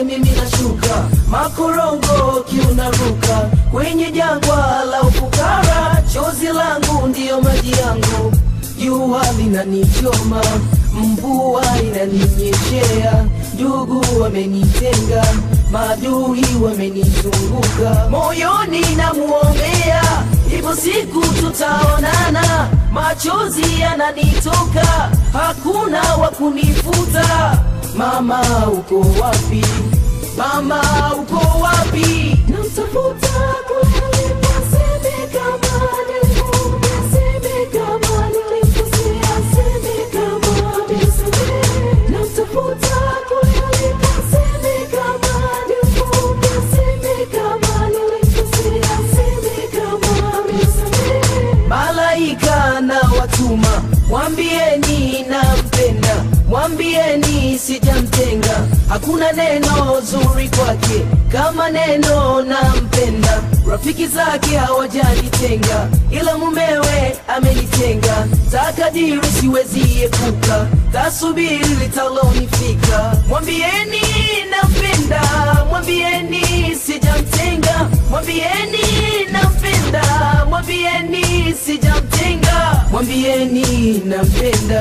mimi nashuka, makorongo kiunaruka, kwenye jangwa la ufukara, chozi langu ndiyo maji yangu. Jua linanichoma, mvua inaninyeshea, ndugu wamenitenga, maadui wamenizunguka, moyoni namuombea, ipo siku tutaonana, machozi yananitoka, hakuna wa kunifuta. Mama uko wapi? Mama uko wapi? Namtafuta kule seme kama nilimuona, seme kama nilimkosea, seme kama nilisema. Namtafuta kule seme kama nilimuona, seme kama nilimkosea, seme kama nilisema. Malaika na watuma, mwambieni nampenda, mwambieni sijamtenga, hakuna neno zuri kwake kama neno nampenda. Rafiki zake hawajanitenga, ila mumewe amenitenga, takadiri siwezi epuka, tasubiri litalonifika. Mwambieni nampenda, mwambieni sijamtenga, mwambieni nampenda, mwambieni sijamtenga, mwambieni nampenda,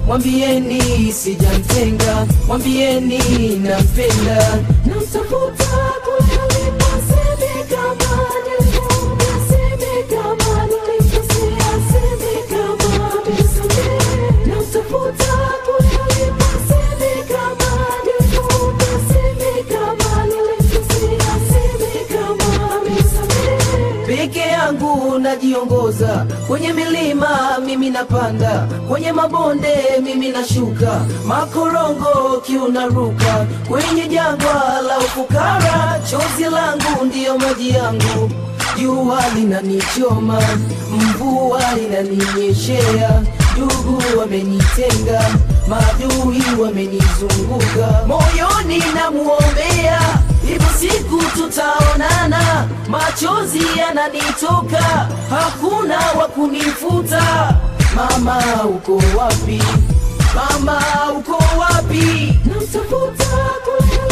mwambieni sijamtenga, mwambieni nampenda. Namtafuta kule seme kama nilimuona, seme kama nilimkosea, seme kama nilisema. Namtafuta kule seme kama nilimuona, seme kama nilimkosea, seme kama nilisema. Peke yangu najiongoza, kwenye milima mimi napanda, kwenye mabonde mimi nashuka, makorongo kiunaruka, kwenye jangwa la ufukara, chozi langu ndiyo maji yangu. Jua linanichoma, mvua inaninyeshea, ndugu wamenitenga, maadui wamenizunguka, moyoni namuombea, ipo siku tutaonana, machozi yananitoka, hakuna wa kunifuta. Mama uko wapi? Mama uko wapi? Namtafuta kule